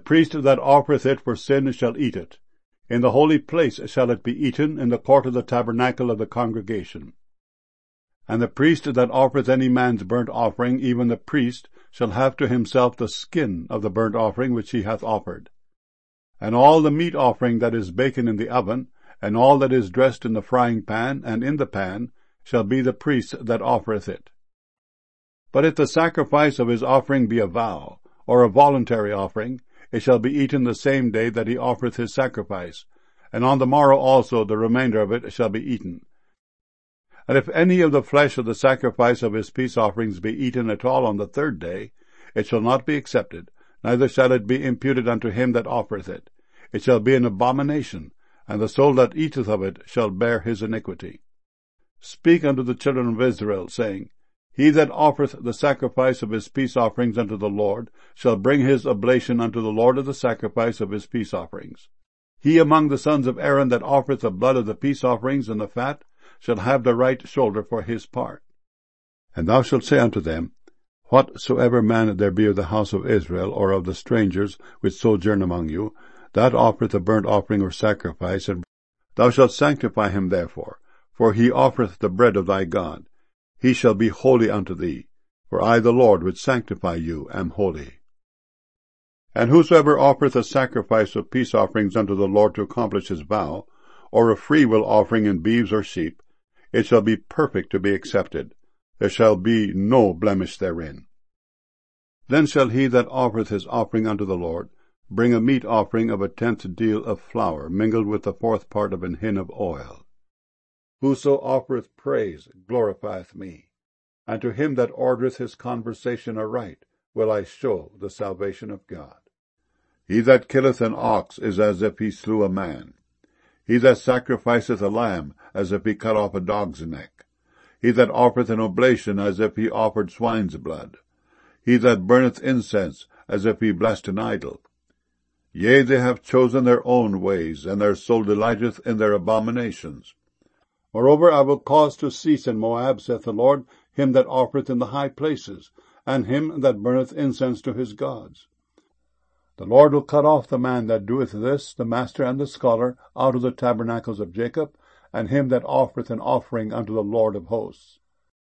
priest that offereth it for sin shall eat it. In the holy place shall it be eaten, in the court of the tabernacle of the congregation. And the priest that offereth any man's burnt offering, even the priest, shall have to himself the skin of the burnt offering which he hath offered. And all the meat offering that is baken in the oven, and all that is dressed in the frying pan and in the pan, shall be the priest that offereth it. But if the sacrifice of his offering be a vow, or a voluntary offering, it shall be eaten the same day that he offereth his sacrifice, and on the morrow also the remainder of it shall be eaten. And if any of the flesh of the sacrifice of his peace offerings be eaten at all on the third day, it shall not be accepted, neither shall it be imputed unto him that offereth it. It shall be an abomination, and the soul that eateth of it shall bear his iniquity. Speak unto the children of Israel, saying, He that offereth the sacrifice of his peace offerings unto the Lord shall bring his oblation unto the Lord of the sacrifice of his peace offerings. He among the sons of Aaron that offereth the blood of the peace offerings and the fat shall have the right shoulder for his part. And thou shalt say unto them, Whatsoever man there be of the house of Israel, or of the strangers which sojourn among you, that offereth a burnt offering or sacrifice, and thou shalt sanctify him therefore, for he offereth the bread of thy God. He shall be holy unto thee, for I the Lord which sanctify you am holy. And whosoever offereth a sacrifice of peace offerings unto the Lord to accomplish his vow, or a freewill offering in beeves or sheep, it shall be perfect to be accepted. There shall be no blemish therein. Then shall he that offereth his offering unto the Lord bring a meat offering of 1/10 deal of flour, mingled with the 4th part of an hin of oil. Whoso offereth praise glorifieth me, and to him that ordereth his conversation aright will I show the salvation of God. He that killeth an ox is as if he slew a man. He that sacrificeth a lamb, as if he cut off a dog's neck. He that offereth an oblation, as if he offered swine's blood. He that burneth incense, as if he blessed an idol. Yea, they have chosen their own ways, and their soul delighteth in their abominations. Moreover, I will cause to cease in Moab, saith the Lord, him that offereth in the high places, and him that burneth incense to his gods. The Lord will cut off the man that doeth this, the master and the scholar, out of the tabernacles of Jacob, and him that offereth an offering unto the Lord of hosts.